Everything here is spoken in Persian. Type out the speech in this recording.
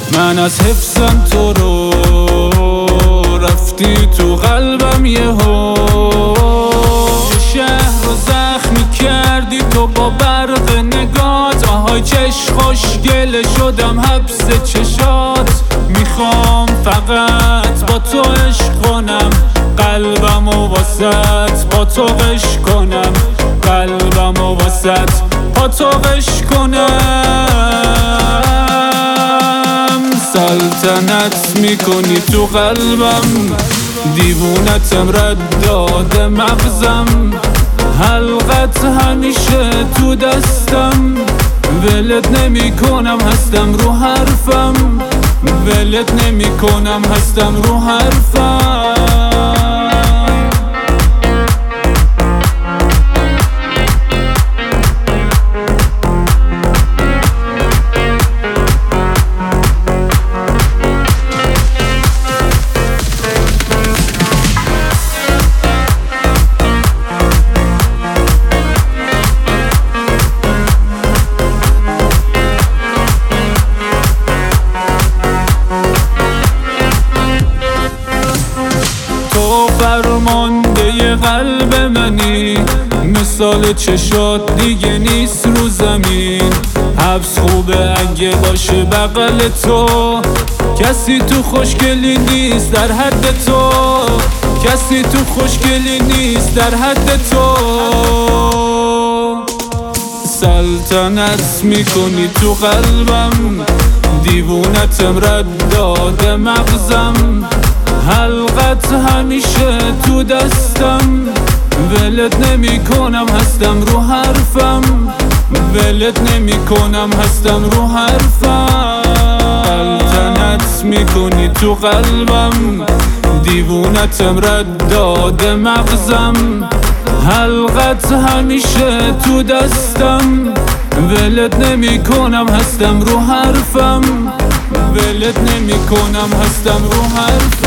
من از حفظم تو رو رفتی تو قلبم یهو، شهر رو زخمی کردی تو با برق نگات. آهای چش خوشگله شدم حبس چشات. میخوام فقط با تو عشق کنم، قلبم و واسط با تو غش کنم، قلبم و واسط با تو غش کنم. سلطنت میکنی تو قلبم، دیوونتم رد داده مغزم. حلقت همیشه تو دستم، ولت نمی کنم هستم رو حرفم، ولت نمی کنم هستم رو حرفم. فرمانده قلب منی، مثال چشات دیگه نیست رو زمین. حبس خوبه اگه باشه بغل تو، کسی تو خوشگلی نیست در حد تو، کسی تو خوشگلی نیست در حد تو. سلطنت میکنی تو قلبم، دیوونتم رد داده مغزم. حلقت همیشه تو دستم، ولت نمی کنم هستم رو حرفم، ولت نمی کنم هستم رو حرفم. سلطنت میکنی تو قلبم، دیوونتم رد داده مغزم. حلقت همیشه تو دستم، ولت نمی کنم هستم رو حرفم، ولت نمی کنم هستم رو حرفم.